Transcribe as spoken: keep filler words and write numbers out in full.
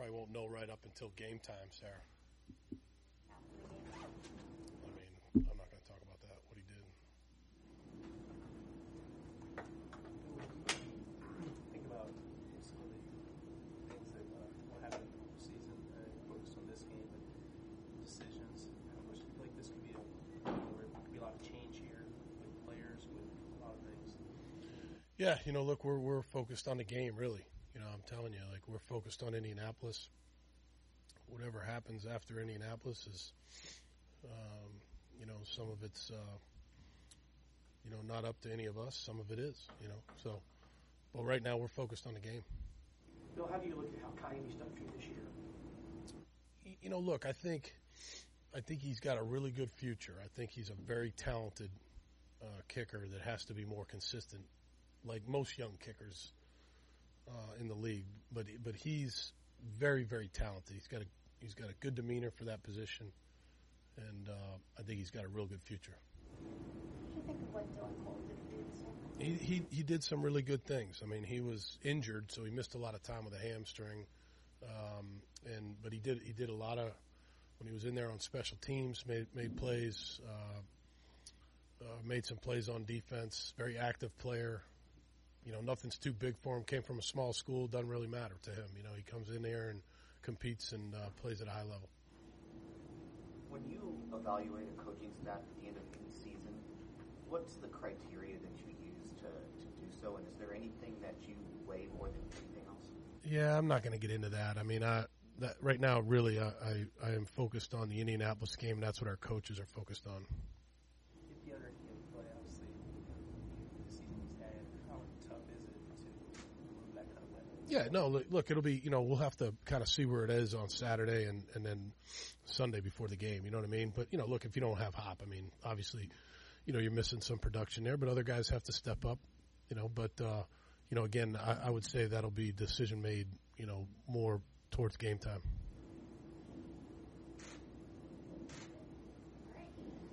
probably won't know right up until game time, Sarah. After the game. I mean, I'm not going to talk about that, what he did. Think about some of the things that uh, what happened in the season, uh, focus on this game and decisions. How much like this could be a where there could be a lot of change here with players, with a lot of things. Yeah, you know, look, we're we're focused on the game, really. You know, I'm telling you, like, we're focused on Indianapolis. Whatever happens after Indianapolis is, um, you know, some of it's, uh, you know, not up to any of us. Some of it is, you know. So, but right now we're focused on the game. Bill, how do you look at how Kayami's done for you this year? You know, look, I think, I think he's got a really good future. I think he's a very talented uh, kicker that has to be more consistent, like most young kickers uh, in the league. But but he's very very talented. He's got a he's got a good demeanor for that position, and uh, I think he's got a real good future. What do you think of what Dylan Cole did for you this year? He, he he did some really good things. I mean, he was injured, so he missed a lot of time with a hamstring. Um, and but he did he did a lot of when he was in there on special teams, made made plays, uh, uh, made some plays on defense. Very active player. You know, nothing's too big for him. Came from a small school, doesn't really matter to him. You know, he comes in there and competes and uh, plays at a high level. When you evaluate a coaching staff at the end of any season, what's the criteria that you use to, to do so? And is there anything that you weigh more than anything else? Yeah, I'm not going to get into that. I mean, I, that right now, really, I, I, I am focused on the Indianapolis game, and that's what our coaches are focused on. Get the other game play, obviously, the season he's had. How tough is it to move that kind of weather? Yeah, no, look, look, it'll be, you know, we'll have to kind of see where it is on Saturday and, and then Sunday before the game, you know what I mean? But, you know, look, if you don't have Hop, I mean, obviously, you know, you're missing some production there, but other guys have to step up, you know, but, uh, you know, again, I, I would say that'll be decision made, you know, more towards game time.